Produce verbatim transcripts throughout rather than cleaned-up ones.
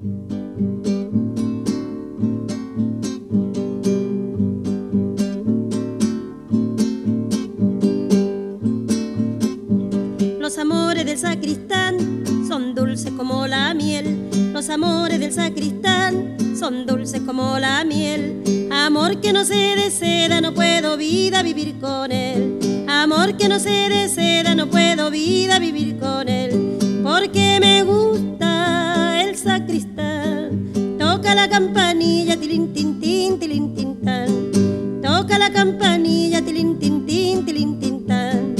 Los amores del sacristán son dulces como la miel. Los amores del sacristán son dulces como la miel. Amor que no se deseda, no puedo vida vivir con él. Amor que no se deseda, no puedo vida vivir con él. Porque me gusta el sacristán. Toca la campanilla, tilín, tin, tin, tilín, tin, tan. Toca la campanilla, tilín, tin, tin, tilín, tin, tan.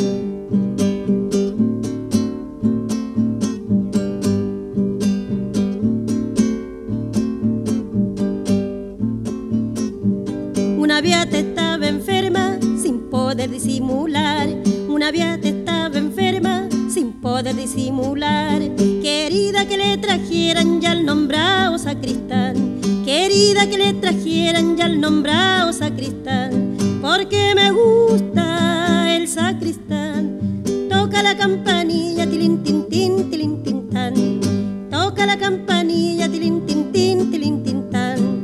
Una beata estaba enferma sin poder disimular. Una beata estaba enferma sin poder disimular. Querida que le trajeran ya el nombrado sacristán. Querida que le trajeran ya el nombrado sacristán. Porque me gusta el sacristán. Toca la campanilla, tilín, tin, tin, tilín, tin, tan. Toca la campanilla, tilín, tin, tin, tilín, tin, tan.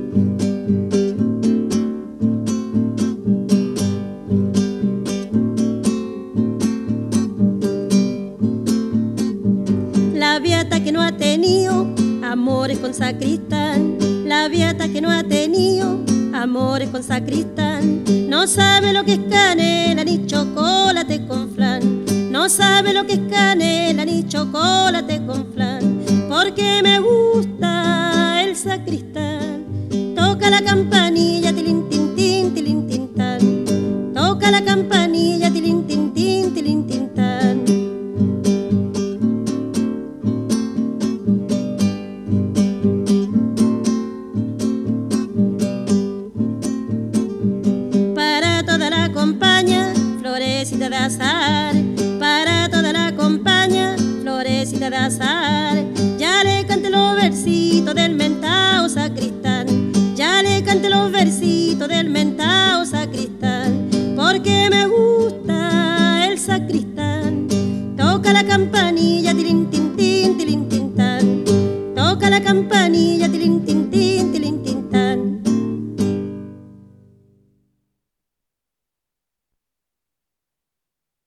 La beata que no ha tenido amores con sacristán. La beata que no ha tenido amores con sacristán. No sabe lo que es canela ni chocolate con flan. No sabe lo que es canela ni chocolate con flan. Porque me gusta el sacristán. Toca la campanilla, tilín, tin, tin, tilín, tin, tan. Toca la campanilla, tilín, tin, tin, tilín, tin, tan. Para toda la compañía, florecita de azar. Para toda la compañía, florecita de azar. Ya le canté los versitos del mentao sacristán. Ya le canté los versitos del mentao sacristán.